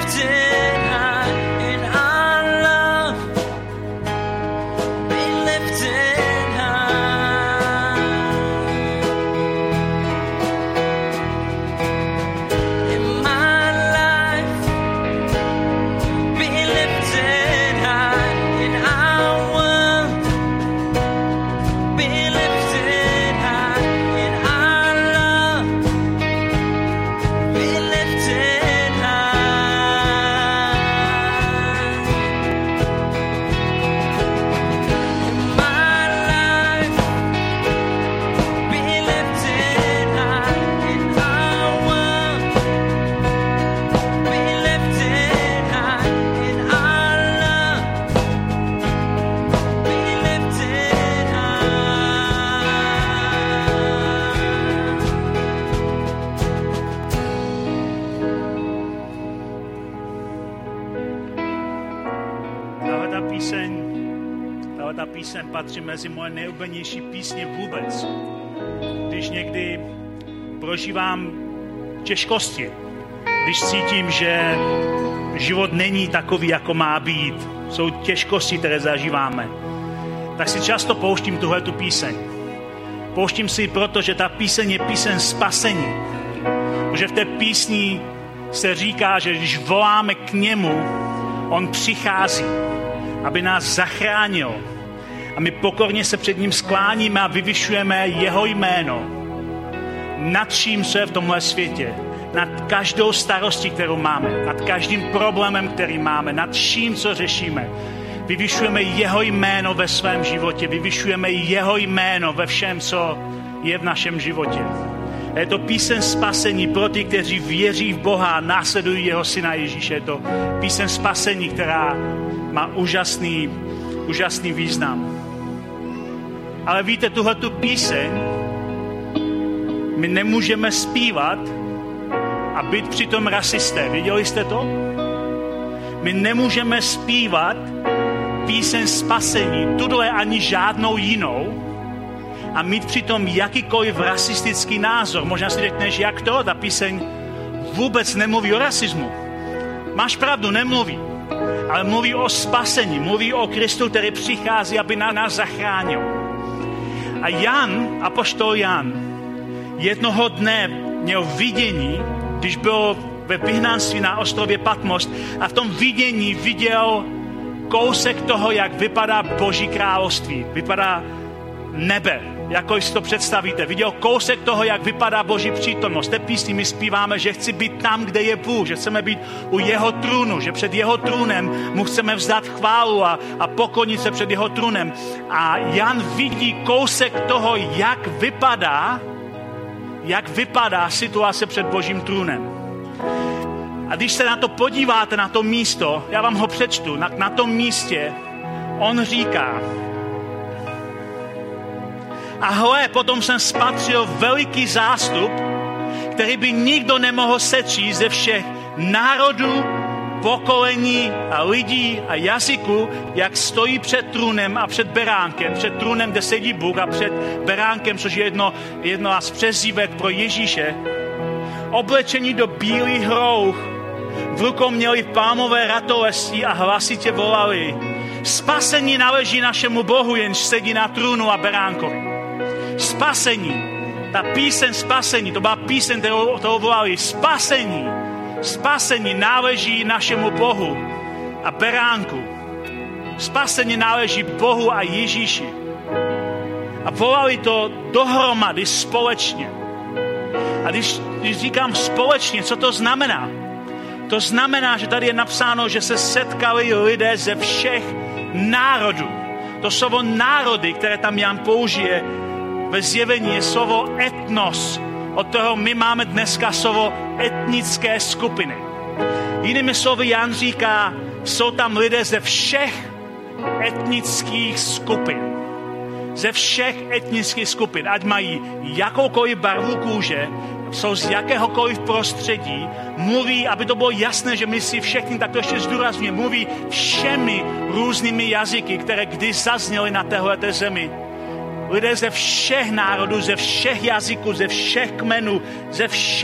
Píseň patří mezi moje nejoblíbenější písně vůbec. Když někdy prožívám těžkosti, když cítím, že život není takový, jako má být, jsou těžkosti, které zažíváme, tak si často pouštím tuhletu píseň. Pouštím si ji proto, že ta píseň je píseň spasení. Protože v té písni se říká, že když voláme k němu, on přichází, aby nás zachránil. A my pokorně se před ním skláníme a vyvyšujeme jeho jméno. Nad vším, co je v tomhle světě. Nad každou starostí, kterou máme. Nad každým problémem, který máme. Nad vším, co řešíme. Vyvyšujeme jeho jméno ve svém životě. Vyvyšujeme jeho jméno ve všem, co je v našem životě. A je to píseň spasení pro ty, kteří věří v Boha a následují jeho syna Ježíše. Je to píseň spasení, která má úžasný význam. Ale víte, tuhletu píseň my nemůžeme zpívat a být přitom rasisté. Viděli jste to? My nemůžeme zpívat píseň spasení, tuhle ani žádnou jinou, a mít přitom jakýkoliv rasistický názor. Možná si řekneš, jak to? Ta píseň vůbec nemluví o rasismu. Máš pravdu, nemluví. Ale mluví o spasení, mluví o Kristu, který přichází, aby nás zachránil. A apoštol Jan, jednoho dne měl vidění, když byl ve vyhnanství na ostrově Patmos, a v tom vidění viděl kousek toho, jak vypadá Boží království, vypadá nebe, jako si to představíte. Viděl kousek toho, jak vypadá Boží přítomnost. Té písni my zpíváme, že chci být tam, kde je Bůh, že chceme být u jeho trůnu, že před jeho trůnem mu chceme vzdát chválu a poklonit se před jeho trůnem. A Jan vidí kousek toho, jak vypadá situace před Božím trůnem. A když se na to podíváte, na to místo, já vám ho přečtu, na tom místě, on říká: a hle, potom jsem spatřil veliký zástup, který by nikdo nemohl sečíst ze všech národů, pokolení a lidí a jazyků, jak stojí před trůnem a před beránkem. Před trůnem, kde sedí Bůh, a před beránkem, což je jedno z přezdívek pro Ježíše. Oblečení do bílých rouch, v rukou měli palmové ratolesti a hlasitě volali: spasení náleží našemu Bohu, jenž sedí na trůnu a beránkovi. Spasení, ta píseň spasení, to byla píseň, kterou volali: spasení náleží našemu Bohu a beránku. Spasení náleží Bohu a Ježíši. A volali to dohromady společně. A když říkám společně, co to znamená? To znamená, že tady je napsáno, že se setkali lidé ze všech národů. To slovo národy, které tam Jan použije ve Zjevení, je slovo etnos. Od toho my máme dneska slovo etnické skupiny. Jinými slovy Jan říká, jsou tam lidé ze všech etnických skupin. Ze všech etnických skupin. Ať mají jakoukoliv barvu kůže, jsou z jakéhokoliv prostředí, mluví, aby to bylo jasné, že myslí všechny, tak to ještě zdůrazňuje, mluví všemi různými jazyky, které kdy zazněly na téhleté zemi. Lidé ze všech národů, ze všech jazyků, ze všech kmenů, ze všech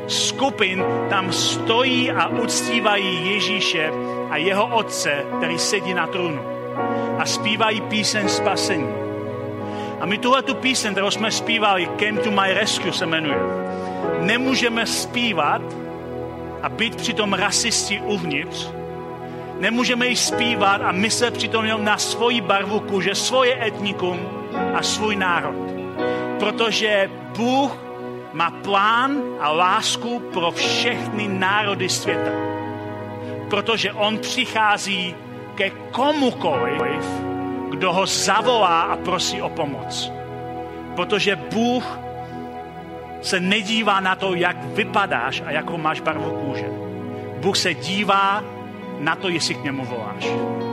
skupin tam stojí a uctívají Ježíše a jeho otce, který sedí na trůnu. A zpívají píseň spasení. A my tuhletu píseň, kterou jsme zpívali, Came to my rescue se jmenuje, nemůžeme zpívat a být přitom rasisti uvnitř. Nemůžeme ji zpívat a myslet přitom jenom na svoji barvu kůže, svoje etnikum a svůj národ. Protože Bůh má plán a lásku pro všechny národy světa. Protože on přichází ke komukoliv, kdo ho zavolá a prosí o pomoc. Protože Bůh se nedívá na to, jak vypadáš a jakou máš barvu kůže. Bůh se dívá na to, jestli k němu voláš.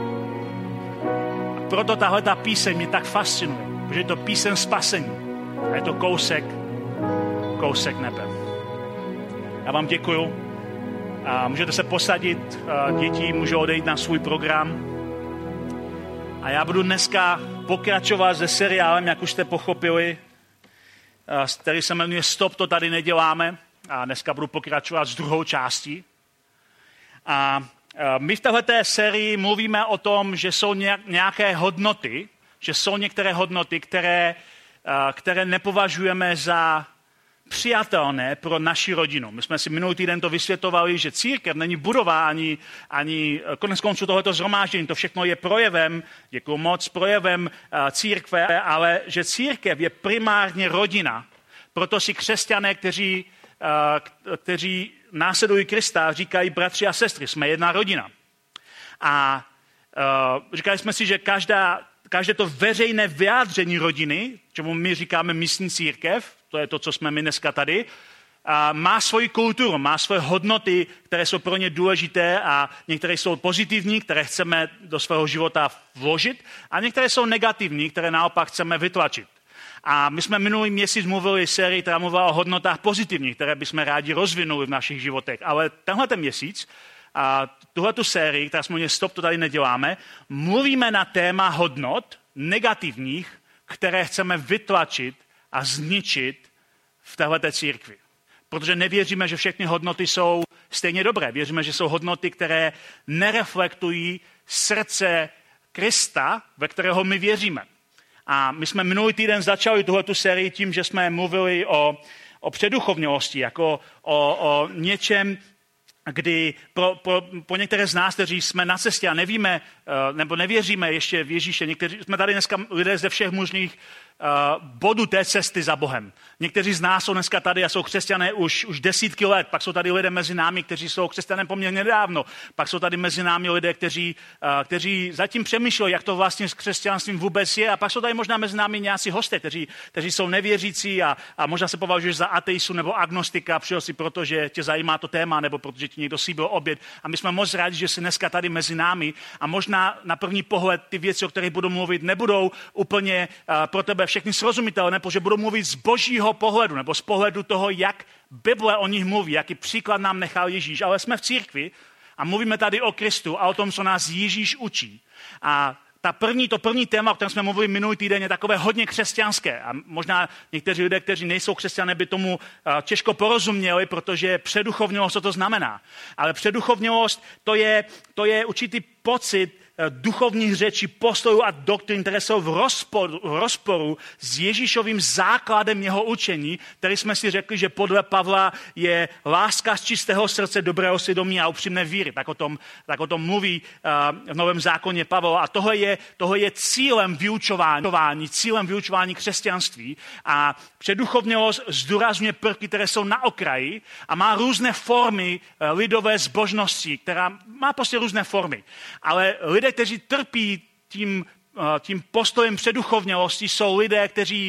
A proto tahle ta píseň mě tak fascinuje, protože je to píseň spasení a je to kousek nebe. Já vám děkuju. A můžete se posadit, děti můžou odejít na svůj program. A já budu dneska pokračovat se seriálem, jak už jste pochopili, který se jmenuje Stop, to tady neděláme. A dneska budu pokračovat s druhou částí. A my v téhleté sérii mluvíme o tom, že jsou nějaké hodnoty, že jsou některé hodnoty, které nepovažujeme za přijatelné pro naši rodinu. My jsme si minulý týden to vysvětlovali, že církev není budova ani konec konců tohoto shromáždění. To všechno je projevem, děkuju moc, projevem církve, ale že církev je primárně rodina. Proto si křesťané, kteří následují Krista, říkají bratři a sestry, jsme jedna rodina. A říkali jsme si, že každé to veřejné vyjádření rodiny, čemu my říkáme místní církev, to je to, co jsme my dneska tady, má svoji kulturu, má svoje hodnoty, které jsou pro ně důležité a některé jsou pozitivní, které chceme do svého života vložit a některé jsou negativní, které naopak chceme vytlačit. A my jsme minulý měsíc mluvili sérii, která mluvila o hodnotách pozitivních, které bychom rádi rozvinuli v našich životech. Ale tenhle měsíc a tuhletu sérii, která jsme měli Stop, to tady neděláme, mluvíme na téma hodnot negativních, které chceme vytlačit a zničit v téhleté církvi. Protože nevěříme, že všechny hodnoty jsou stejně dobré. Věříme, že jsou hodnoty, které nereflektují srdce Krista, ve kterého my věříme. A my jsme minulý týden začali tuhletu sérii tím, že jsme mluvili o předduchovnělosti, jako o něčem, kdy pro některé z nás, kteří jsme na cestě a nevíme, nebo nevěříme ještě v Ježíše, někteří jsme tady dneska lidé ze všech možných bodů té cesty za Bohem. Někteří z nás jsou dneska tady a jsou křesťané už desítky let, pak jsou tady lidé mezi námi, kteří jsou křesťané poměrně nedávno, pak jsou tady mezi námi lidé, kteří zatím přemýšlejí, jak to vlastně s křesťanstvím vůbec je, a pak jsou tady možná mezi námi nějací hosté, kteří jsou nevěřící a možná se považuješ za ateistu nebo agnostika, přišel si proto, že tě zajímá to téma, nebo protože ti někdo slíbil oběd. A my jsme moc rádi, že jsi dneska tady mezi námi a možná na první pohled ty věci, o kterých budu mluvit, nebudou úplně pro tebe všechny srozumitelné, protože budou mluvit z božího pohledu, nebo z pohledu toho, jak Bible o nich mluví, jaký příklad nám nechal Ježíš. Ale jsme v církvi a mluvíme tady o Kristu a o tom, co nás Ježíš učí. A to první téma, o kterém jsme mluvili minulý týden, je takové hodně křesťanské. A možná někteří lidé, kteří nejsou křesťané, by tomu těžko porozuměli, protože předduchovnělost, co to znamená. Ale předduchovnělost, to je určitý pocit duchovních řečí, postojů a doktrin, které jsou v rozporu s Ježíšovým základem jeho učení, který jsme si řekli, že podle Pavla je láska z čistého srdce, dobrého svědomí a upřímné víry. Tak o tom mluví v Novém zákoně Pavel. A tohle je cílem vyučování křesťanství. A předduchovnělost zdůrazňuje prvky, které jsou na okraji a má různé formy lidové zbožnosti, která má prostě různé formy. Ale lidé, kteří trpí tím postojem předduchovnělosti, jsou lidé,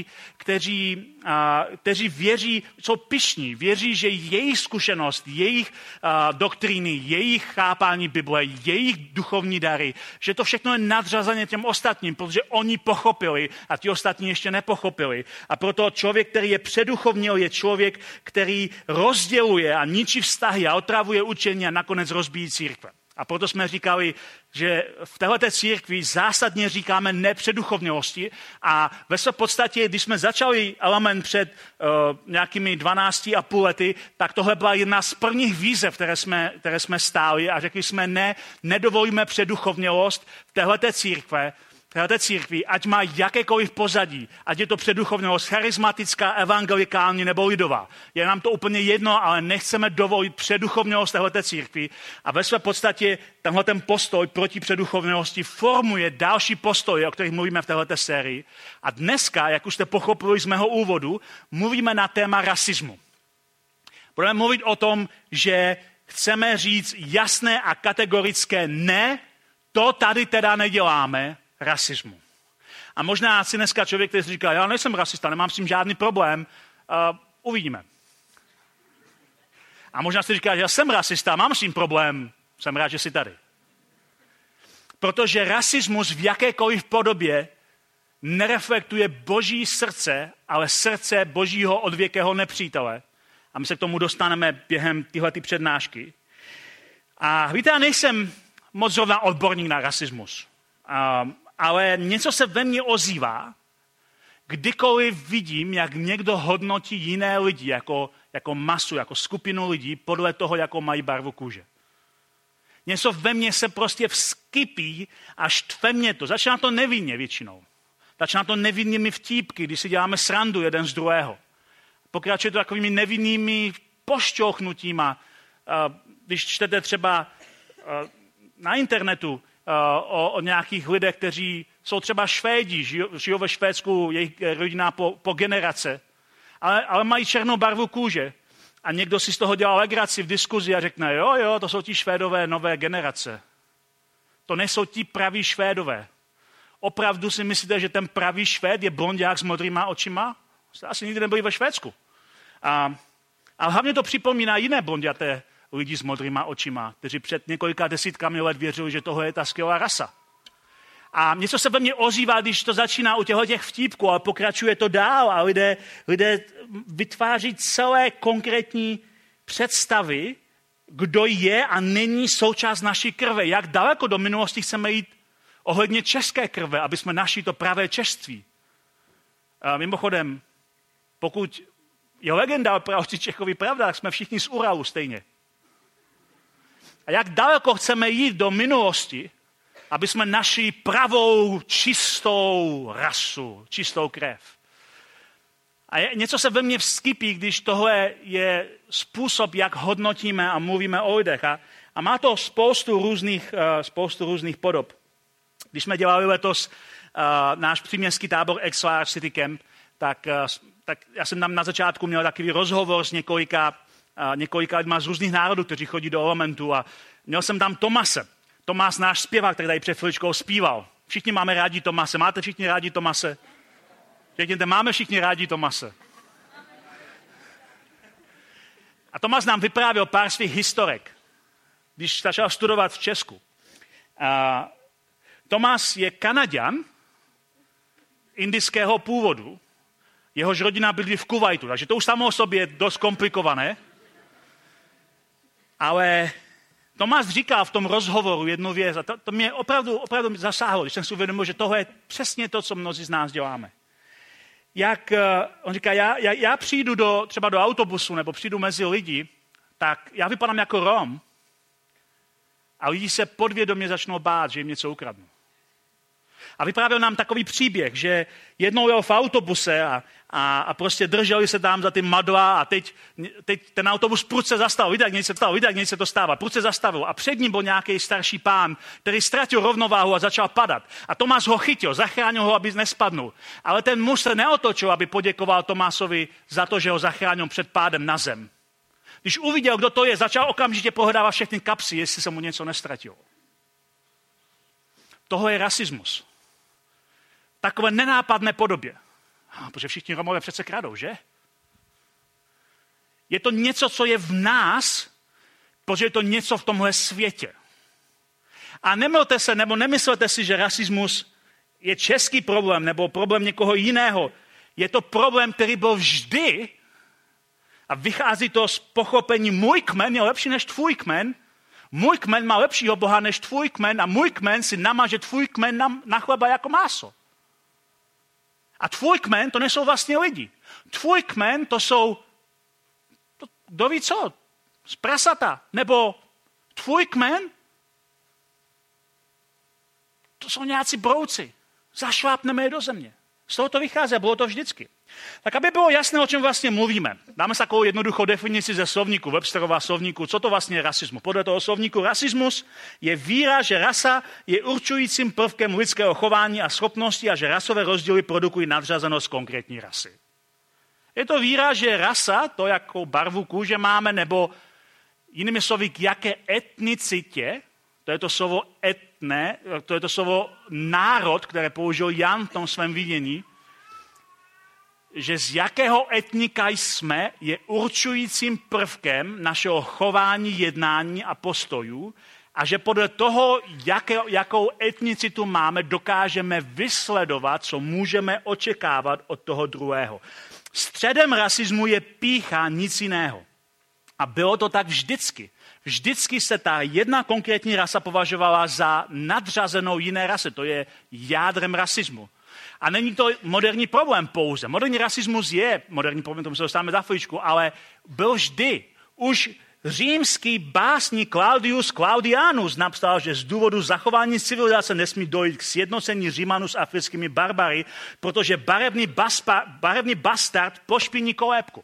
kteří věří, jsou pyšní, věří, že jejich zkušenost, jejich doktríny, jejich chápání Bible, jejich duchovní dary, že to všechno je nadřazené těm ostatním, protože oni pochopili a ti ostatní ještě nepochopili. A proto člověk, který je předduchovněl, je člověk, který rozděluje a ničí vztahy a otravuje učení a nakonec rozbíjí církve. A proto jsme říkali, že v téhleté církvi zásadně říkáme ne předuchovnělosti a ve své podstatě, když jsme začali element před nějakými 12,5 lety, tak tohle byla jedna z prvních výzev, které jsme stáli a řekli jsme ne, nedovolíme předuchovnělost v téhleté církvi, ať má jakékoliv pozadí, ať je to předuchovnělost charismatická, evangelikální nebo lidová. Je nám to úplně jedno, ale nechceme dovolit předuchovnělost téhleté církvi a ve své podstatě tenhle ten postoj proti předuchovnělosti formuje další postoje, o kterých mluvíme v téhleté sérii. A dneska, jak už jste pochopili z mého úvodu, mluvíme na téma rasismu. Budeme mluvit o tom, že chceme říct jasné a kategorické ne, to tady teda neděláme, rasismu. A možná si dneska člověk, který si říká, já nejsem rasista, nemám s tím žádný problém, uvidíme. A možná si říká, já jsem rasista, mám s tím problém, jsem rád, že jsi tady. Protože rasismus v jakékoliv podobě nereflektuje Boží srdce, ale srdce Božího odvěkého nepřítele. A my se k tomu dostaneme během tyhlety přednášky. A víte, já nejsem moc zrovna odborník na rasismus. Ale něco se ve mně ozývá, kdykoliv vidím, jak někdo hodnotí jiné lidi jako masu, jako skupinu lidí podle toho, jako mají barvu kůže. Něco ve mně se prostě vskypí a štve mě to. Začíná to nevinně většinou. Začíná to nevinnými vtípky, když si děláme srandu jeden z druhého. Pokračuje to takovými nevinnými pošťouchnutíma. Když čtete třeba na internetu o nějakých lidech, kteří jsou třeba Švédi, žijou ve Švédsku, jejich rodina po generace, ale mají černou barvu kůže. A někdo si z toho dělá legraci v diskuzi a řekne, jo, to jsou ti Švédové nové generace. To nejsou ti praví Švédové. Opravdu si myslíte, že ten pravý Švéd je blonďák s modrýma očima? Jste asi nikdy nebyli ve Švédsku. A hlavně to připomíná jiné blonďaté lidi s modrýma očima, kteří před několika desítkami let věřili, že tohle je ta skvělá rasa. A něco se ve mně ozývá, když to začíná u těch vtípků, ale pokračuje to dál a lidé vytváří celé konkrétní představy, kdo je a není součást naší krve. Jak daleko do minulosti chceme jít ohledně české krve, aby jsme našli to pravé češství. A mimochodem, pokud je legenda o pravosti Čechovi pravda, tak jsme všichni z Uralu stejně. A jak daleko chceme jít do minulosti, aby jsme našli pravou, čistou rasu, čistou krev. A něco se ve mně vskypí, když tohle je způsob, jak hodnotíme a mluvíme o lidech. A má to spoustu různých podob. Když jsme dělali letos náš příměstský tábor Ex-Large City Camp, tak já jsem tam na začátku měl takový rozhovor s několika lidma z různých národů, kteří chodí do elementu a měl jsem tam Tomase. Tomás, náš zpěvák, který tady před chviličkou zpíval. Všichni máme rádi Tomase. Máte všichni rádi Tomase? Řekněte, máme všichni rádi Tomase. A Tomás nám vyprávěl pár svých historek, když začal studovat v Česku. Tomás je Kanaďan indického původu. Jehož rodina bydlí v Kuvajtu, takže to už samo o sobě je dost komplikované. Ale Tomás říkal v tom rozhovoru jednu věc a to mě opravdu zasáhlo, když jsem si uvědomil, že tohle je přesně to, co mnozí z nás děláme. On říká, já přijdu třeba do autobusu nebo přijdu mezi lidi, tak já vypadám jako Rom a lidi se podvědomě začnou bát, že jim něco ukradnu. A vyprávěl nám takový příběh, že jednou jel v autobuse a prostě drželi se tam za ty madla a teď ten autobus prudce zastavil. Víte, jak něco to stává. Prudce zastavil a před ním byl nějaký starší pán, který ztratil rovnováhu a začal padat. A Tomás ho chytil, zachránil ho, aby nespadnul. Ale ten muž se neotočil, aby poděkoval Tomásovi za to, že ho zachránil před pádem na zem. Když uviděl, kdo to je, začal okamžitě pohledávat všechny kapsy, jestli se mu něco nestratilo. Tohle je rasismus. Takové nenápadné podobě. Protože všichni Romové přece kradou, že? Je to něco, co je v nás, protože je to něco v tomhle světě. A nemylte se, nebo nemyslete si, že rasismus je český problém, nebo problém někoho jiného. Je to problém, který byl vždy a vychází to z pochopení můj kmen je lepší než tvůj kmen. Můj kmen má lepšího Boha než tvůj kmen a můj kmen si namaže tvůj kmen na chleba jako máso. A tvůj kmen to nejsou vlastně lidi. Tvůj kmen to jsou, kdo ví co, z prasata. Nebo tvůj kmen, to jsou nějací brouci. Zašlápneme je do země. Z toho to vychází a bylo to vždycky. Tak aby bylo jasné, o čem vlastně mluvíme. Dáme si takovou jednoduchou definici ze slovníku, Websterova slovníku, co to vlastně je rasismus. Podle toho slovníku rasismus je víra, že rasa je určujícím prvkem lidského chování a schopnosti a že rasové rozdíly produkují nadřazenost konkrétní rasy. Je to víra, že rasa, to jakou barvu kůže máme, nebo jinými slovy, k jaké etnicitě, to je to slovo etne, to je to slovo národ, které použil Jan v tom svém vidění, že z jakého etnika jsme, je určujícím prvkem našeho chování, jednání a postojů a že podle toho, jakou etnicitu máme, dokážeme vysledovat, co můžeme očekávat od toho druhého. Středem rasismu je pýcha, nic jiného. A bylo to tak vždycky. Vždycky se ta jedna konkrétní rasa považovala za nadřazenou jiné rase. To je jádrem rasismu. A není to moderní problém pouze. Moderní rasismus je moderní problém, tomu se dostáváme za chviličku, ale byl vždy. Už římský básník Claudius Claudianus napsal, že z důvodu zachování civilizace nesmí dojít k sjednocení Římanů s africkými barbary, protože barevný bastard pošpiní kolébku.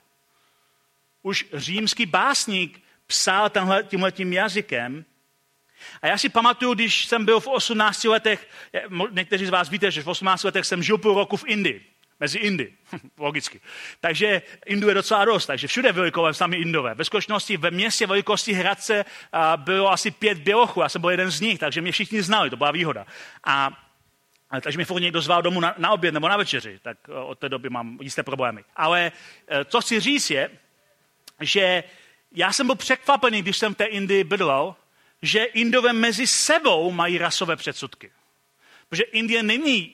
Už římský básník psal tímhletím jazykem. A já si pamatuju, když jsem byl v 18 letech, někteří z vás víte, že v 18 letech jsem žil půl roku v Indii. Mezi Indy, logicky. Takže Indů je docela dost, takže všude byli kolem sami Indové. Ve skutečnosti ve městě velikosti Hradce bylo asi 5 bělochů, já jsem byl jeden z nich, takže mě všichni znali, to byla výhoda. Takže mě furt někdo zval domů na oběd nebo na večeři, tak od té doby mám jisté problémy. Ale co chci říct je, že já jsem byl překvapený, když jsem v té Indii bydlel, že Indové mezi sebou mají rasové předsudky. Protože Indie není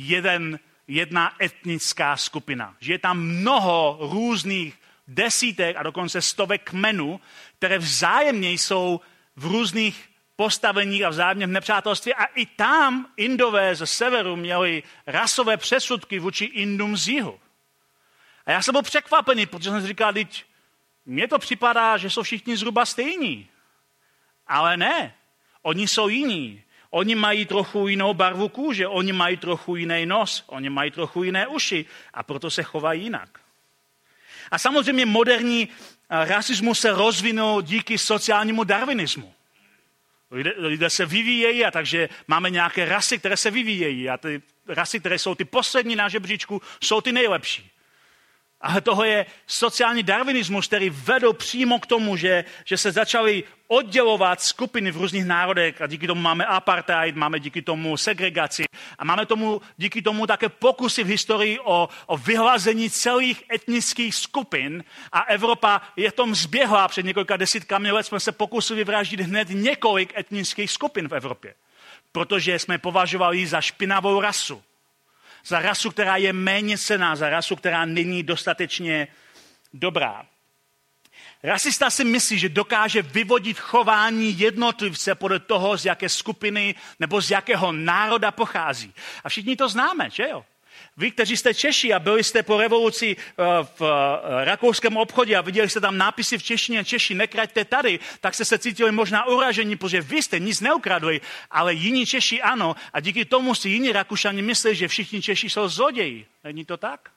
jedna etnická skupina. Že je tam mnoho různých desítek a dokonce stovek kmenů, které vzájemně jsou v různých postaveních a vzájemně v nepřátelství. A i tam Indové ze severu měli rasové předsudky vůči Indům z jihu. A já jsem byl překvapený, protože jsem si říkal, mně to připadá, že jsou všichni zhruba stejní. Ale ne, oni jsou jiní. Oni mají trochu jinou barvu kůže, oni mají trochu jiný nos, oni mají trochu jiné uši a proto se chovají jinak. A samozřejmě moderní rasismus se rozvinul díky sociálnímu darwinismu. Lidé se vyvíjejí a takže máme nějaké rasy, které se vyvíjejí a ty rasy, které jsou ty poslední na žebříčku, jsou ty nejlepší. Ale toho je sociální darwinismus, který vedl přímo k tomu, že se začaly oddělovat skupiny v různých národech a díky tomu máme apartheid, máme díky tomu segregaci a máme díky tomu také pokusy v historii o vyhlazení celých etnických skupin a Evropa je v tom zběhla. Před několika desítkami let jsme se pokusili vraždit hned několik etnických skupin v Evropě, protože jsme považovali za špinavou rasu. Za rasu, která je méně cenná, za rasu, která není dostatečně dobrá. Rasista si myslí, že dokáže vyvodit chování jednotlivce podle toho, z jaké skupiny nebo z jakého národa pochází. A všichni to známe, že jo? Vy, kteří jste Češi a byli jste po revoluci v rakouském obchodě a viděli jste tam nápisy v češtině Češi, nekraďte tady, tak jste se cítili možná uražení, protože vy jste nic neukradli, ale jiní Češi ano a díky tomu si jiní Rakušani myslí, že všichni Češi jsou zloději. Není to tak?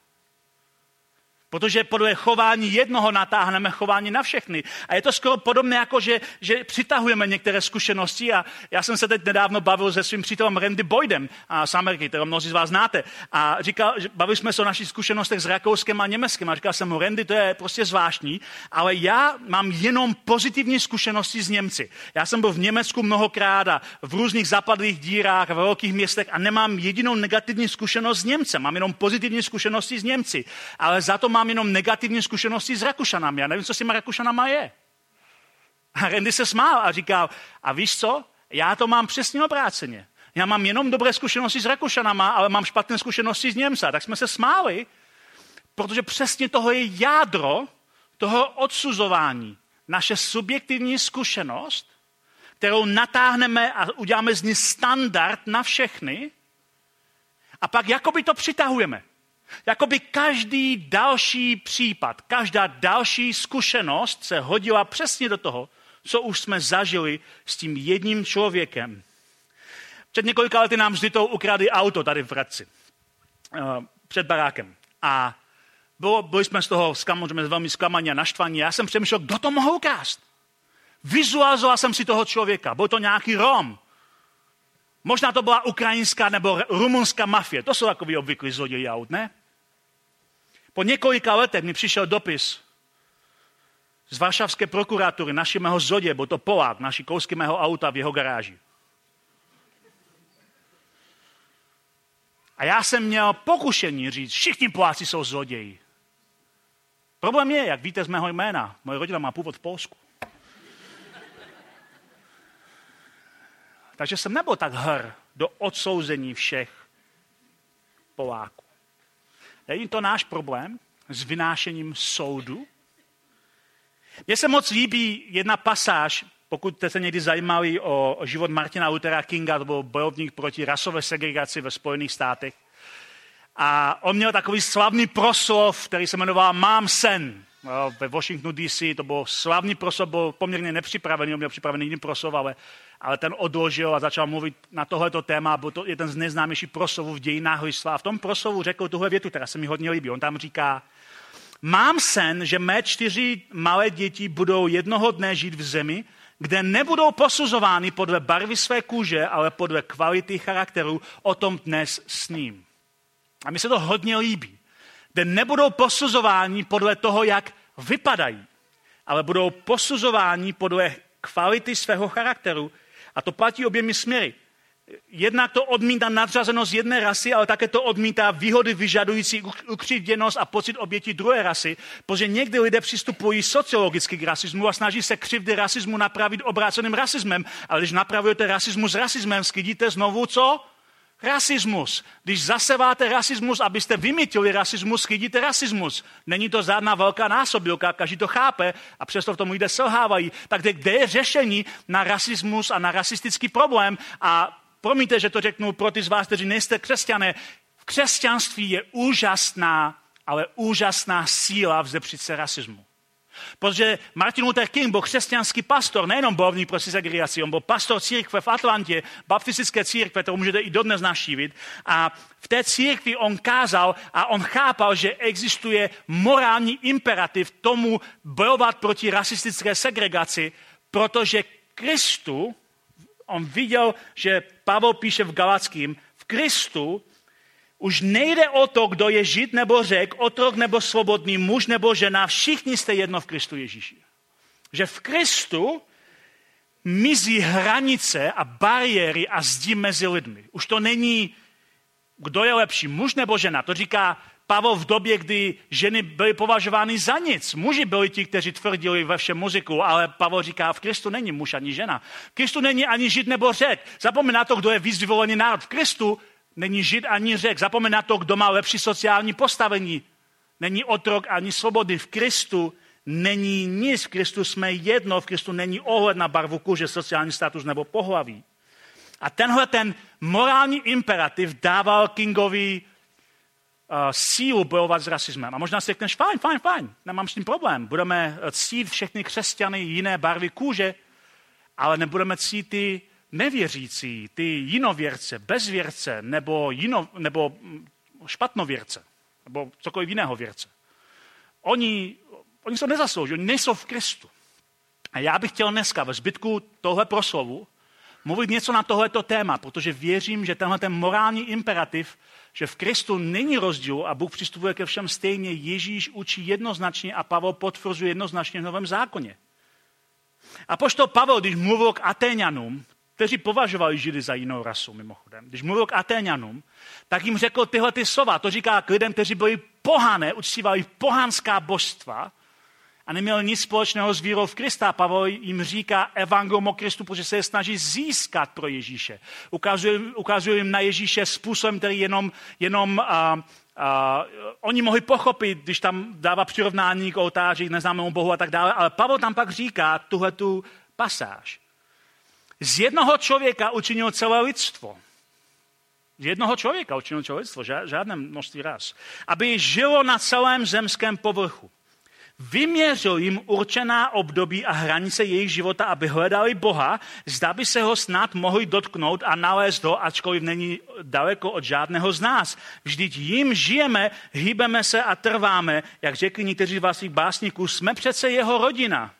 Protože podle chování jednoho natáhneme chování na všechny. A je to skoro podobné, jako že přitahujeme některé zkušenosti. A já jsem se teď nedávno bavil se svým přítelem Randy Boydem z Ameriky, kterého mnozí z vás znáte. A bavili jsme se o našich zkušenostech s Rakouskem a Německem. A říkal jsem mu, Randy, to je prostě zvláštní, ale já mám jenom pozitivní zkušenosti s Němci. Já jsem byl v Německu mnohokrát a v různých zapadlých dírách a ve velkých městech a nemám jedinou negativní zkušenost s Němcem. Mám jenom pozitivní zkušenosti s Němci. Ale za to mám jenom negativní zkušenosti s Rakušanami. Já nevím, co s těma Rakušanama je. A Randy se smál a říkal, a víš co? Já to mám přesně obráceně. Já mám jenom dobré zkušenosti s Rakušanama, ale mám špatné zkušenosti s Němci. Tak jsme se smáli, protože přesně toho je jádro toho odsuzování. Naše subjektivní zkušenost, kterou natáhneme a uděláme z ní standard na všechny a pak jakoby to přitahujeme. Jakoby každý další případ, každá další zkušenost se hodila přesně do toho, co už jsme zažili s tím jedním člověkem. Před několika lety nám s Litou ukradli auto tady v Hradci, před barákem. A byli jsme z toho velmi zklamaní a naštvaní. Já jsem přemýšlel, kdo to mohl ukrást. Vizualizoval jsem si toho člověka. Byl to nějaký Rom. Možná to byla ukrajinská nebo rumunská mafie. To jsou takový obvyklí zloději aut, ne? Po několika letech mi přišel dopis z varšavské prokuratury, naši mého zloděje, byl to Polák, naši kousky mého auta v jeho garáži. A já jsem měl pokušení říct, všichni Poláci jsou zloději. Problém je, jak víte z mého jména, moje rodina má původ v Polsku. Takže jsem nebyl tak hr do odsouzení všech Poláků. Není to náš problém s vynášením soudu? Mně se moc líbí jedna pasáž, pokud jste se někdy zajímali o život Martina Luthera Kinga, to byl bojovník proti rasové segregaci ve Spojených státech. A on měl takový slavný proslov, který se jmenoval Mám sen. Ve Washingtonu DC to byl slavný proslov, byl poměrně nepřipravený, on měl připravený jiný proslov, ale ten odložil a začal mluvit na tohleto téma. Byl to jeden z nejznámějších proslovů v dějinách lidstva. A v tom proslovu řekl tuhle větu, která se mi hodně líbí. On tam říká, mám sen, že mé 4 malé děti budou jednoho dne žít v zemi, kde nebudou posuzovány podle barvy své kůže, ale podle kvality charakteru. O tom dnes sním. A mi se to hodně líbí. Kde nebudou posuzováni podle toho, jak vypadají, ale budou posuzováni podle kvality svého charakteru. A to platí oběmi směry. Jednak to odmítá nadřazenost jedné rasy, ale také to odmítá výhody vyžadující ukřivděnost a pocit oběti druhé rasy, protože někdy lidé přistupují sociologicky k rasismu a snaží se křivdy rasismu napravit obráceným rasismem. Ale když napravujete rasismus rasismem, sklidíte znovu co? Rasismus. Když zaseváte rasismus, abyste vymítili rasismus, sklidíte rasismus. Není to žádná velká násobilka, každý to chápe a přesto v tom lidé selhávají. Tak kde je řešení na rasismus a na rasistický problém? A promiňte, že to řeknu pro ty z vás, kteří nejste křesťané. V křesťanství je úžasná, ale úžasná síla vzepřít se rasismu. Protože Martin Luther King byl křesťanský pastor, nejenom bojovník proti segregaci, on byl pastor církve v Atlantě, baptistické církve, kterou můžete i dodnes navštívit. A v té církvi on kázal a on chápal, že existuje morální imperativ tomu bojovat proti rasistické segregaci, protože Kristu, on viděl, že Pavel píše v Galackým, v Kristu už nejde o to, kdo je Žid nebo Řek, otrok nebo svobodný, muž nebo žena, všichni jste jedno v Kristu Ježíši. Že v Kristu mizí hranice a bariéry a zdi mezi lidmi. Už to není, kdo je lepší, muž nebo žena. To říká Pavel v době, kdy ženy byly považovány za nic. Muži byli ti, kteří tvrdili ve všem muziku, ale Pavel říká, v Kristu není muž ani žena. V Kristu není ani Žid nebo Řek. Zapomeň na to, kdo je víc vyvolený národ. V Kristu není Žid ani Řek. Zapomeň na to, kdo má lepší sociální postavení. Není otrok ani svobody. V Kristu není nic. V Kristu jsme jedno. V Kristu není ohled na barvu kůže, sociální status nebo pohlaví. A tenhle ten morální imperativ dával Kingovi sílu bojovat s rasismem. A možná si řekneš, fajn, nemám s tím problém. Budeme ctít všechny křesťany jiné barvy kůže, ale nebudeme ctít ty nevěřící, ty jinověrce, bezvěrce nebo špatnověrce, nebo cokoliv jiného věrce. Oni se nezaslouží, oni nejsou v Kristu. A já bych chtěl dneska ve zbytku tohle proslovu mluvit něco na tohleto téma, protože věřím, že tenhle ten morální imperativ, že v Kristu není rozdíl a Bůh přistupuje ke všem stejně, Ježíš učí jednoznačně a Pavel potvrzuje jednoznačně v Novém zákoně. Apoštol Pavel, když mluvil k Atéňanům, kteří považovali Židy za jinou rasu, mimochodem. Když mluvil k Atéňanům, tak jim řekl tyhle ty slova. To říká k lidem, kteří byli pohané, uctívali pohanská božstva a neměli nic společného s vírou v Krista. Pavel jim říká evangelium o Kristu, protože se je snaží získat pro Ježíše. Ukazuje jim na Ježíše způsobem, který jenom oni mohli pochopit, když tam dává přirovnání k oltáři, k neznámému Bohu a tak dále, ale Pavel tam pak říká tuhletu pasáž. Z jednoho člověka učinil celé lidstvo. Z jednoho člověka učinil celé lidstvo, žádné množství raz. Aby žilo na celém zemském povrchu. Vyměřil jim určená období a hranice jejich života, aby hledali Boha, zda by se ho snad mohli dotknout a nalézt ho, ačkoliv není daleko od žádného z nás. Vždyť jim žijeme, hýbeme se a trváme, jak řekli někteří z vašich básníků, jsme přece jeho rodina.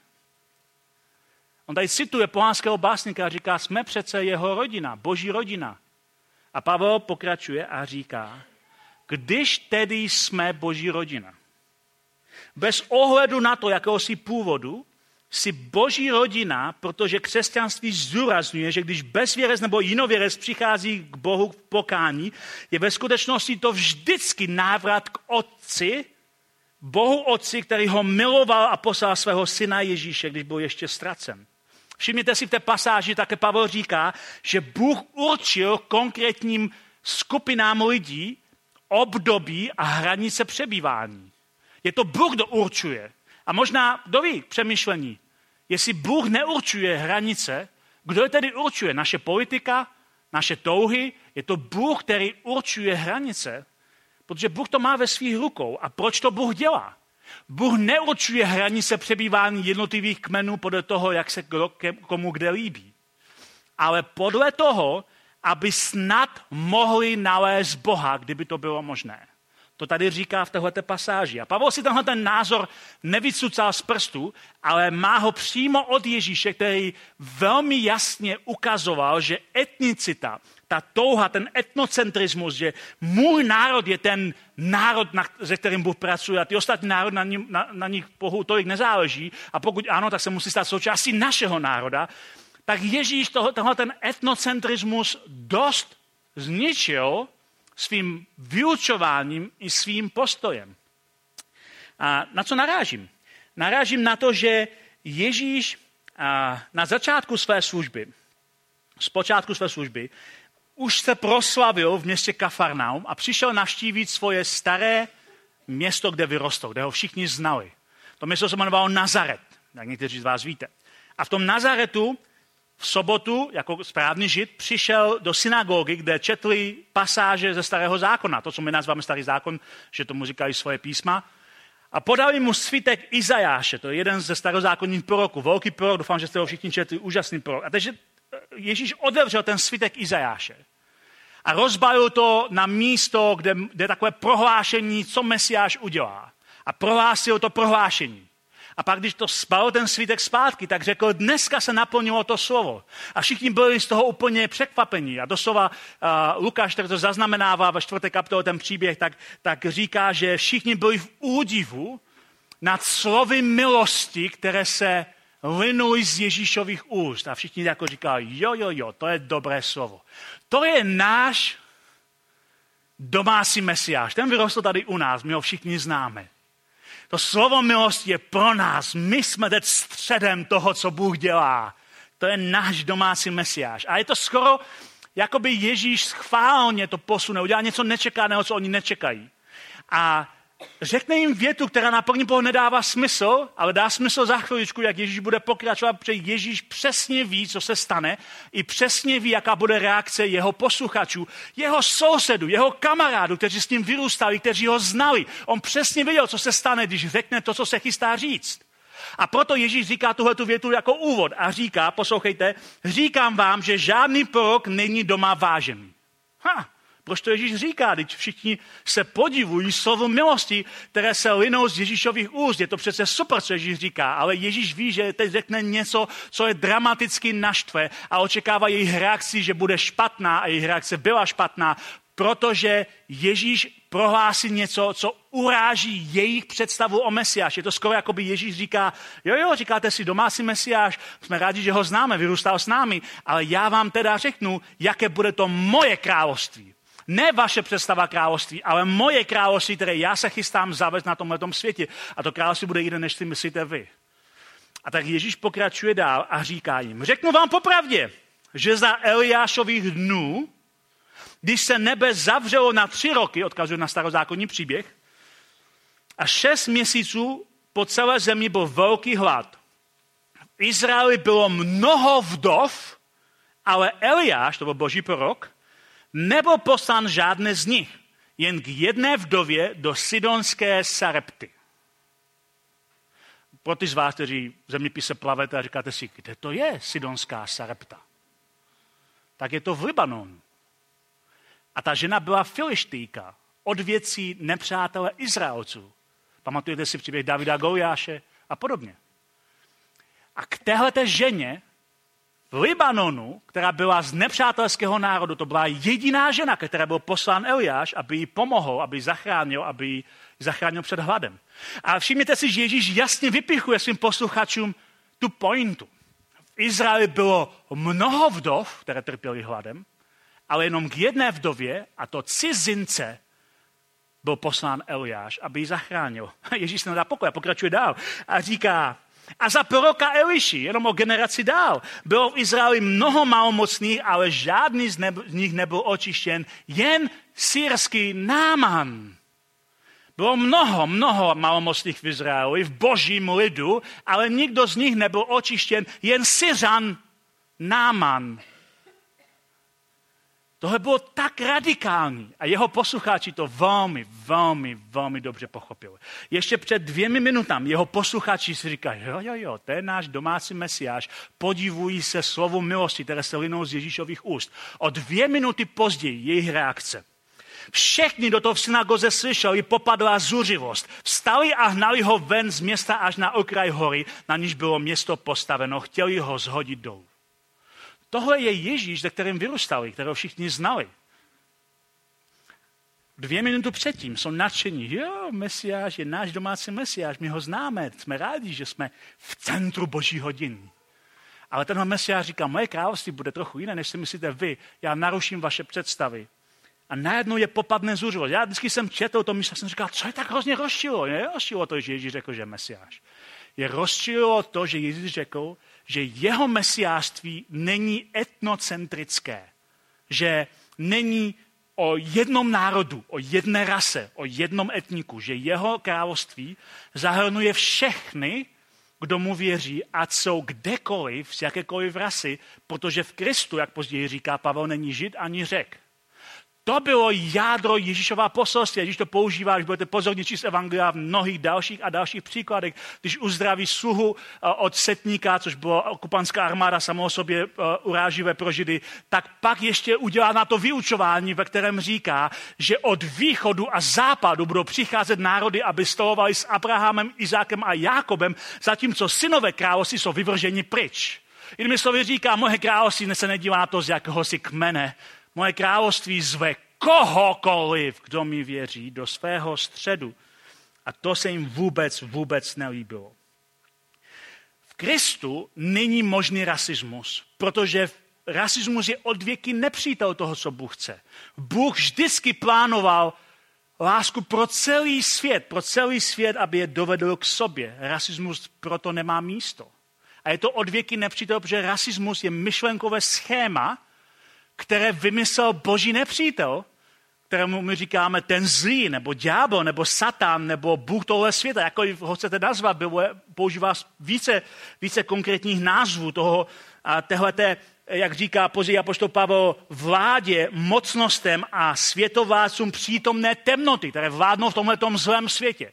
On tady cituje pohanského básníka a říká, jsme přece jeho rodina, boží rodina. A Pavel pokračuje a říká, když tedy jsme boží rodina, bez ohledu na to, jakého jsi původu, jsi boží rodina, protože křesťanství zdůrazňuje, že když bezvěrec nebo jinověrec přichází k Bohu k pokání, je ve skutečnosti to vždycky návrat k Otci, Bohu Otci, který ho miloval a poslal svého syna Ježíše, když byl ještě ztracen. Všimněte si v té pasáži, také Pavel říká, že Bůh určil konkrétním skupinám lidí období a hranice přebývání. Je to Bůh, kdo určuje. A možná, kdo ví, přemýšlení, jestli Bůh neurčuje hranice, kdo je tedy určuje? Naše politika, naše touhy? Je to Bůh, který určuje hranice, protože Bůh to má ve svých rukou. A proč to Bůh dělá? Bůh neurčuje hranice přebývání jednotlivých kmenů podle toho, jak se komu kde líbí. Ale podle toho, aby snad mohli nalézt Boha, kdyby to bylo možné. To tady říká v téhleté pasáži. A Pavel si tenhle ten názor nevycucal z prstu, ale má ho přímo od Ježíše, který velmi jasně ukazoval, že etnicita, ta touha, ten etnocentrismus, že můj národ je ten národ, se kterým Bůh pracuje a ty ostatní národy na nich Bohu tolik nezáleží a pokud ano, tak se musí stát součástí našeho národa, tak Ježíš tenhle ten etnocentrismus dost zničil svým vyučováním i svým postojem. A na co narážím? Narážím na to, že Ježíš na začátku své služby, zpočátku své služby, už se proslavil v městě Kafarnaum a přišel navštívit svoje staré město, kde vyrostl, kde ho všichni znali. To město se jmenovalo Nazaret, jak někteří z vás víte. A v tom Nazaretu v sobotu, jako správný žid, přišel do synagogy, kde četli pasáže ze Starého zákona. To, co my nazýváme Starý zákon, že tomu říkají svoje písma. A podali mu svitek Izajáše, to je jeden ze starozákonních proroků, velký prorok, doufám, že jste ho všichni četli, úžasný prorok. A takže Ježíš otevřel ten svitek Izajáše a rozbalil to na místo, kde je takové prohlášení, co Mesiáš udělá. A prohlásil to prohlášení. A pak, když to sbalil ten svítek zpátky, tak řekl, dneska se naplnilo to slovo. A všichni byli z toho úplně překvapení. A doslova Lukáš, který to zaznamenává ve 4. kapitole ten příběh, tak říká, že všichni byli v údivu nad slovy milosti, které se linují z Ježíšových úst. A všichni jako říkali, jo, to je dobré slovo. To je náš domácí Mesiáš. Ten vyrostl tady u nás, my ho všichni známe. To slovo milosti je pro nás. My jsme teď středem toho, co Bůh dělá. To je náš domácí Mesiáš. A je to skoro, jako by Ježíš schválně to posune, udělá něco nečekaného, co oni nečekají. A řekne jim větu, která na první pohled nedává smysl, ale dá smysl za chviličku, jak Ježíš bude pokračovat, protože Ježíš přesně ví, co se stane, i přesně ví, jaká bude reakce jeho posluchačů, jeho sousedů, jeho kamarádů, kteří s ním vyrůstali, kteří ho znali. On přesně věděl, co se stane, když řekne to, co se chystá říct. A proto Ježíš říká tuhletu větu jako úvod a říká, poslouchejte, říkám vám, že žádný prorok není doma vážený. Proč to Ježíš říká, když všichni se podivují slovu milosti, které se linou z Ježíšových úst. Je to přece super, co Ježíš říká, ale Ježíš ví, že teď řekne něco, co je dramaticky naštve a očekává jejich reakci, že bude špatná a jejich reakce byla špatná, protože Ježíš prohlásí něco, co uráží jejich představu o Mesiáši. Je to skoro jako by Ježíš říká, jo, říkáte si domácí Mesiáš, jsme rádi, že ho známe, vyrůstal s námi, ale já vám teda řeknu, jaké bude to moje království. Ne vaše představa království, ale moje království, které já se chystám zavést na tomhletom světě. A to království bude jiné, než si myslíte vy. A tak Ježíš pokračuje dál a říká jim, řeknu vám popravdě, že za Eliášových dnů, když se nebe zavřelo na 3 roky, odkazuje na starozákonní příběh, a 6 měsíců po celé zemi byl velký hlad. V Izraeli bylo mnoho vdov Ale Eliáš, to byl boží prorok, nebyl poslán žádné z nich, jen k jedné vdově do sidonské Sarepty. Pro ty z vás, kteří v zeměpise plavete a říkáte si, kde to je sidonská Sarepta? Tak je to v Libanonu. A ta žena byla Filištýka, od věcí nepřátele Izraelců. Pamatujete si příběh Davida Goliáše a podobně. A k téhleté ženě v Libanonu, která byla z nepřátelského národu, to byla jediná žena, která byl poslán Eliáš, aby jí pomohl, aby ji zachránil před hladem. A všimněte si, že Ježíš jasně vypichuje svým posluchačům tu pointu. V Izraeli bylo mnoho vdov, které trpěly hladem, ale jenom k jedné vdově, a to cizince, byl poslán Eliáš, aby ji zachránil. Ježíš se nedá pokoj a pokračuje dál a říká, a za proroka Eliši, jenom o generaci dál, bylo v Izraeli mnoho malomocných, ale žádný z nich nebyl očištěn, jen syrský Náman. Bylo mnoho malomocných v Izraeli, v božím lidu, ale nikdo z nich nebyl očištěn, jen Syřan Náman. Tohle bylo tak radikální a jeho posluchači to velmi dobře pochopili. Ještě před 2 minutami jeho posluchači si říkají, jo, to je náš domácí mesiáš, podivují se slovu milosti, které se linou z Ježíšových úst. O 2 minuty později jejich reakce. Všichni, kdo to v synagoze slyšeli, popadla zuřivost. Vstali a hnali ho ven z města až na okraj hory, na níž bylo město postaveno, chtěli ho zhodit dolů. Tohle je Ježíš, se kterým vyrůstali, kterého všichni znali. 2 minuty předtím jsou nadšení. Jo, Mesiáš je náš domácí Mesiáš, my ho známe, jsme rádi, že jsme v centru božího dění. Ale tenhle Mesiáš říká, moje království bude trochu jiné, než si myslíte vy. Já naruším vaše představy. A najednou je popadne zuřivost. Já vždycky jsem četl to, myšlel jsem říkal, co je tak hrozně rozčilo? Nerozčilo to, že Ježíš řekl, že je Mesiáš. Je rozčilo to, že Ježíš řekl, že jeho mesiářství není etnocentrické, že není o jednom národu, o jedné rase, o jednom etniku, že jeho království zahrnuje všechny, kdo mu věří, ať jsou kdekoliv, z jakékoliv rasy, protože v Kristu, jak později říká Pavel, není Žid ani Řek. To bylo jádro Ježíšova poselství. Ježíš to používá, když budete pozorně číst evangelia v mnohých dalších příkladech. Když uzdraví sluhu od setníka, což byla okupantská armáda, samo o sobě uráživé pro Židy, tak pak ještě udělá na to vyučování, ve kterém říká, že od východu a západu budou přicházet národy, aby stolovali s Abrahamem, Izákem a Jákobem, zatímco synové království jsou vyvrženi pryč. Jinými slovy říká, moje království se nedívá na to, z jakéhosi kmene. Moje království zve kohokoliv, kdo mi věří, do svého středu. A to se jim vůbec nelíbilo. V Kristu není možný rasismus, protože rasismus je odvěky nepřítel toho, co Bůh chce. Bůh vždycky plánoval lásku pro celý svět, aby je dovedl k sobě. Rasismus proto nemá místo. A je to odvěky nepřítel, protože rasismus je myšlenkové schéma, které vymyslel boží nepřítel, kterému my říkáme ten zlý, nebo ďábel, nebo Satan, nebo Bůh tohle světa, jakkoliv ho chcete nazvat, používá více konkrétních názvů téhleté, jak říká později apoštol Pavel, vládě, mocnostem a světovládcům přítomné temnoty, které vládnou v tomhletom zlém světě.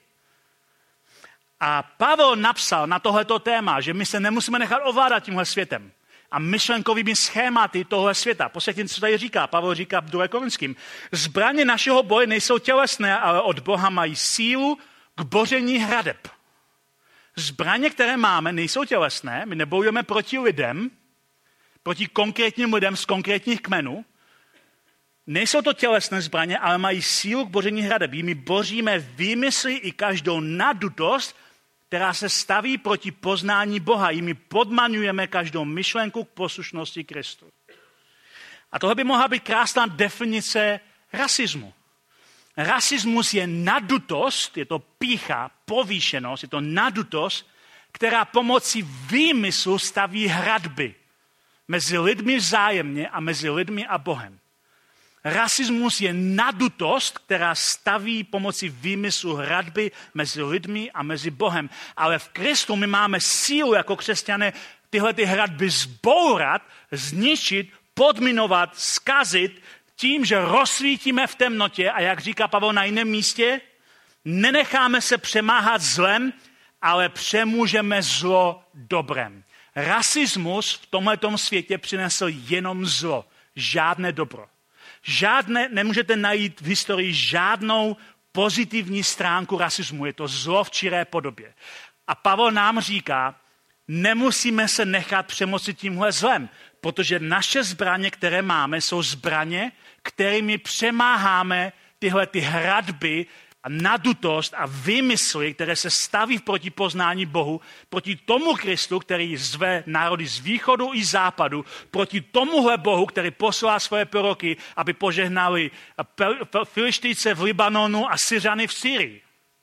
A Pavel napsal na tohleto téma, že my se nemusíme nechat ovládat tímhle světem a myšlenkovými schématy tohle světa. Posledně, co tady říká, Pavel říká v 2. Korinským. Zbraně našeho boje nejsou tělesné, ale od Boha mají sílu k boření hradeb. Zbraně, které máme, nejsou tělesné, my nebojujeme proti lidem, proti konkrétním lidem z konkrétních kmenů. Nejsou to tělesné zbraně, ale mají sílu k boření hradeb. My boříme výmysly i každou nadutost, která se staví proti poznání Boha. Jimi podmaňujeme každou myšlenku k poslušnosti Kristu. A tohle by mohla být krásná definice rasismu. Rasismus je nadutost, je to pýcha, povýšenost, je to nadutost, která pomocí výmyslu staví hradby mezi lidmi vzájemně a mezi lidmi a Bohem. Rasismus je nadutost, která staví pomocí výmyslu hradby mezi lidmi a mezi Bohem. Ale v Kristu my máme sílu jako křesťané tyhle hradby zbourat, zničit, podminovat, zkazit tím, že rozsvítíme v temnotě a jak říká Pavel na jiném místě, nenecháme se přemáhat zlem, ale přemůžeme zlo dobrem. Rasismus v tomhletom světě přinesl jenom zlo, žádné dobro. Nemůžete najít v historii žádnou pozitivní stránku rasismu, je to zlo v čiré podobě. A Pavel nám říká, nemusíme se nechat přemoci tímhle zlem, protože naše zbraně, které máme, jsou zbraně, kterými přemáháme tyhle ty hradby a nadutost a výmysly, které se staví proti poznání Bohu, proti tomu Kristu, který zve národy z východu i západu, proti tomuhle Bohu, který posílá svoje proroky, aby požehnali Filištýce v Libanonu a Syřany v Syrii.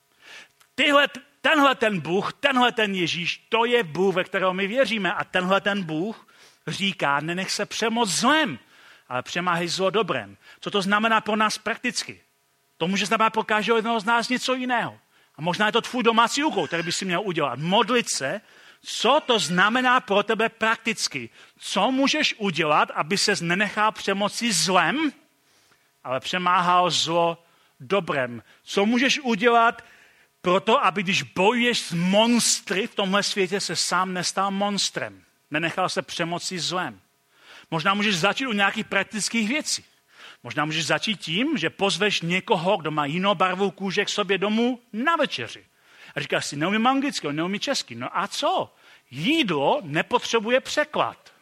Tenhle ten Bůh, tenhle ten Ježíš, to je Bůh, ve kterého my věříme. A tenhle ten Bůh říká, nenech se přemoc zlem, ale přemáhej zlo dobrem. Co to znamená pro nás prakticky? To může znamenat pro každého jednoho z nás něco jiného. A možná je to tvůj domácí úkol, který bys si měl udělat. Modlit se, co to znamená pro tebe prakticky. Co můžeš udělat, aby ses nenechal přemoci zlem, ale přemáhal zlo dobrem. Co můžeš udělat proto, aby když bojuješ s monstry v tomhle světě, se sám nestal monstrem. Nenechal se přemoci zlem. Možná můžeš začít u nějakých praktických věcí. Možná můžeš začít tím, že pozveš někoho, kdo má jinou barvu kůže k sobě domů na večeři. A říkáš si, neumím anglicky, neumím česky. No a co? Jídlo nepotřebuje překlad.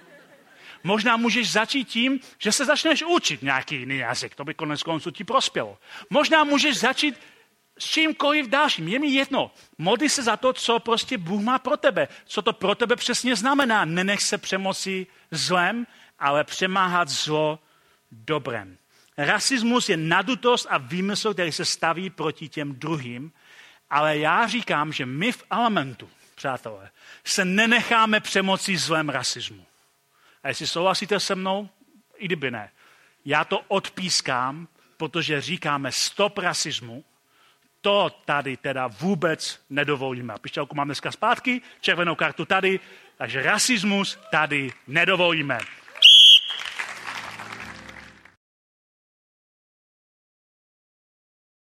Možná můžeš začít tím, že se začneš učit nějaký jiný jazyk. To by konec konců ti prospělo. Možná můžeš začít s čímkoliv dalším. Je mi jedno. Modli se za to, co prostě Bůh má pro tebe. Co to pro tebe přesně znamená. Nenech se přemoci zlem, ale přemáhat zlo dobrem. Rasismus je nadutost a výmysl, který se staví proti těm druhým, ale já říkám, že my v Elementu, přátelé, se nenecháme přemoci zlem rasismu. A jestli souhlasíte se mnou, i kdyby ne, já to odpískám, protože říkáme stop rasismu, to tady teda vůbec nedovolíme. A pišťalku mám dneska zpátky, červenou kartu tady, takže rasismus tady nedovolíme.